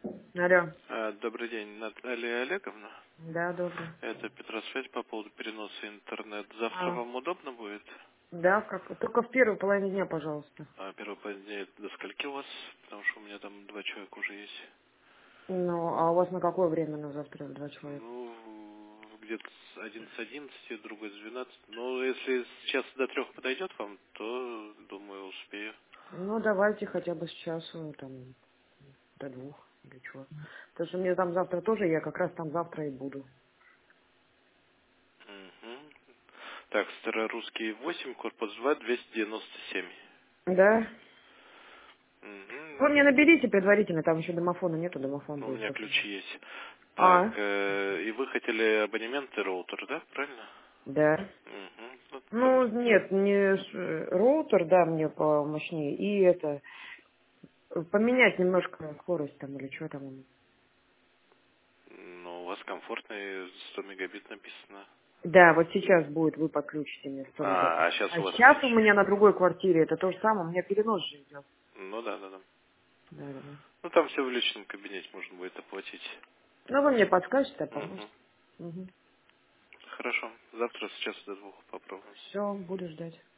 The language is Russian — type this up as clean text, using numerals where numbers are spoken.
Алло. Добрый день, Наталья Олеговна. Да, добрый. Это Петросвязь по поводу переноса интернет. Завтра А, вам удобно будет? да, только в первой половине дня, пожалуйста. Первый понедельник до скольки у вас? Потому что у меня там 2 человека уже есть. Ну, а у вас на какое время на завтра 2 человека? Ну, где-то с 11:11, другой с 12. Но если сейчас до 3 подойдет вам, то, думаю, успею. Ну, давайте хотя бы с часу, там, до 2 или чего. Потому что мне там завтра тоже, я как раз там завтра и буду. Мгм. Так, Старорусский 8, корпус 2, 297. Да? Вы Мгм. мне наберите предварительно, там еще домофона нету, домофон У будет меня потом. ключи есть. Так, А, и вы хотели абонемент и роутер, да? Правильно? да. Мгм. Ну, там, Ну, нет, не роутер, да, мне помощнее. И это, поменять немножко скорость там или что там. ну, у вас комфортный 100 мегабит написано. Да, вот сейчас будет, вы подключите мне 100 мегабит. А сейчас А у вас сейчас у меньше. меня на другой квартире это то же самое, у меня перенос же идет. Ну да, да, да. Да, да, да. Ну там все в личном кабинете можно будет оплатить. Ну, вы мне подскажете, а Мгм. поможете. Угу. Хорошо. Завтра с часу до 2 попробуем. Все, буду ждать.